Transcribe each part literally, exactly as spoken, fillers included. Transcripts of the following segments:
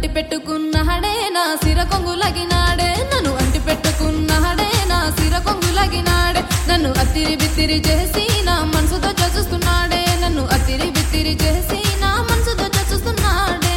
పెట్టుకున్నాడే నా సిర కొంగులగినాడే నన్ను అంటి పెట్టుకున్నాడే నా సిర కొంగులగినాడే నన్ను అత్తిరి బిత్తిరి చేసి నా మనసుతో చూస్తున్నాడే నన్ను అత్తిరి బిత్తిరి చేసి నా మనసుతో చూస్తున్నాడే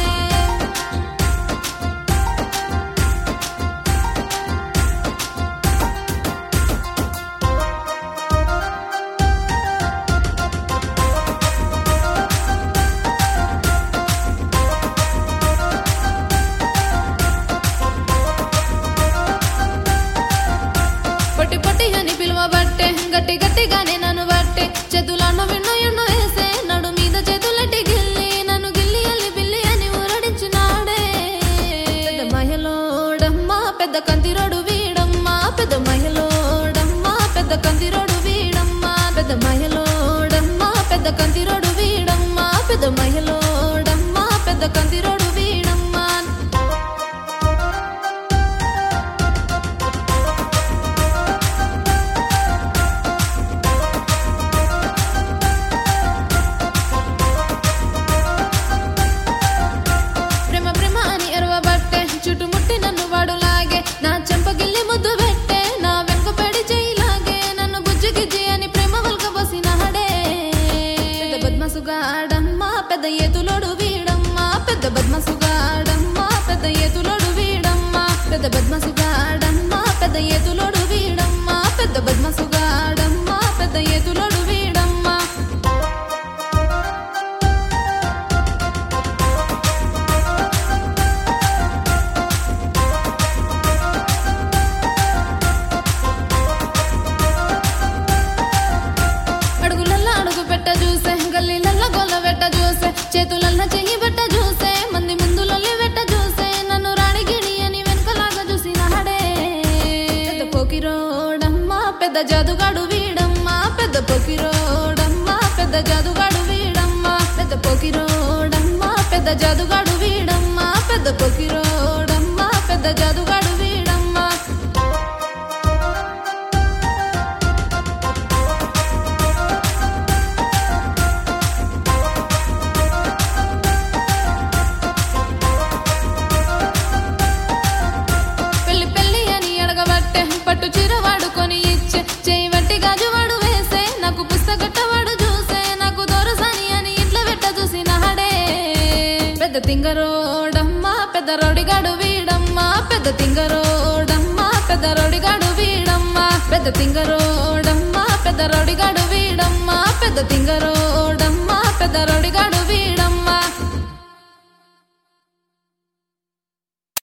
పట్టి పట్టి అని పిలువబట్టే గట్టి గట్టిగానే నన్ను బట్టే చేతులను విన్ను ఎన్నో వేసే నడు మీద చేతులట్టి గిల్లి నన్ను గిల్లి అల్లి బిల్లి అని ఊరడించినాడే పెద్ద మహిళోడమ్మా పెద్ద కంతిరోడు వీడమ్మా పెద్ద మహిళోడమ్మా పెద్ద కంతిరోడు వీడమ్మా పెద్ద మహిళోడమ్మా పెద్ద కంతిరోడు వీడమ్మా పెద్ద మహిళోడమ్మా పెద్ద కంతిరోడు వీడమ్మా చుట్టుముట్టి నన్ను వాడులాగే నా చెంపగిల్లి ముద్దు పెట్టే నా వెనుక పడి చేయిలాగే నన్ను బుజ్జి గిజ్జి అని ప్రేమ వల్కబోసినాడే పెద్ద బద్మసుగాడమ్మా పెద్ద ఏతులోడు వీడమ్మా పెద్ద బద్మసుగాడమ్మా పెద్ద ఏతులోడు వీడమ్మా పెద్ద బద్మసుగాడమ్మా పెద్ద ఏతులోడు వీడమ్మా పెద్ద బద్మసుగాడమ్మా పెద్ద ఏతులోడు వీడమ్మా పెట్ట చూసే గల్లీలల్ల గొల్ల పెట్ట చూసే చేతులల్ల చెయ్యి పెట్ట చూసే మంది ముందులొల్లి పెట్ట చూసే నన్ను రాణి గిణి అని వెనకలాగా చూసినాడే పెద్ద పోకిరోడమ్మా పెద్ద జాదుగాడు వీడమ్మా పెద్ద పోకిరోడమ్మా పెద్ద జాదుగాడు వీడమ్మా పెద్ద పోకిరోడమ్మా పెద్ద జాదుగాడు వీడమ్మా పెద్ద పోకిరోడమ్మా పెద్ద జాదుగాడు వీడమ్మా పట్టు చీర వాడుకొని ఇచ్చే చేయి వట్టి గాజు వాడు వేసే నాకు పుస్తకట్ట వాడు చూసే నాకు దొరసాని అని ఇంట్లో పెట్ట చూసినాడే పెద్ద తింగరోడమ్మా పెద్ద రౌడిగాడు వీడమ్మా పెద్ద తింగరోడమ్మా పెద్ద రౌడిగాడు వీడమ్మా పెద్ద తింగరోడమ్మా పెద్ద రౌడిగాడు వీడమ్మా పెద్ద తింగరోడమ్మా పెద్ద రౌడిగాడు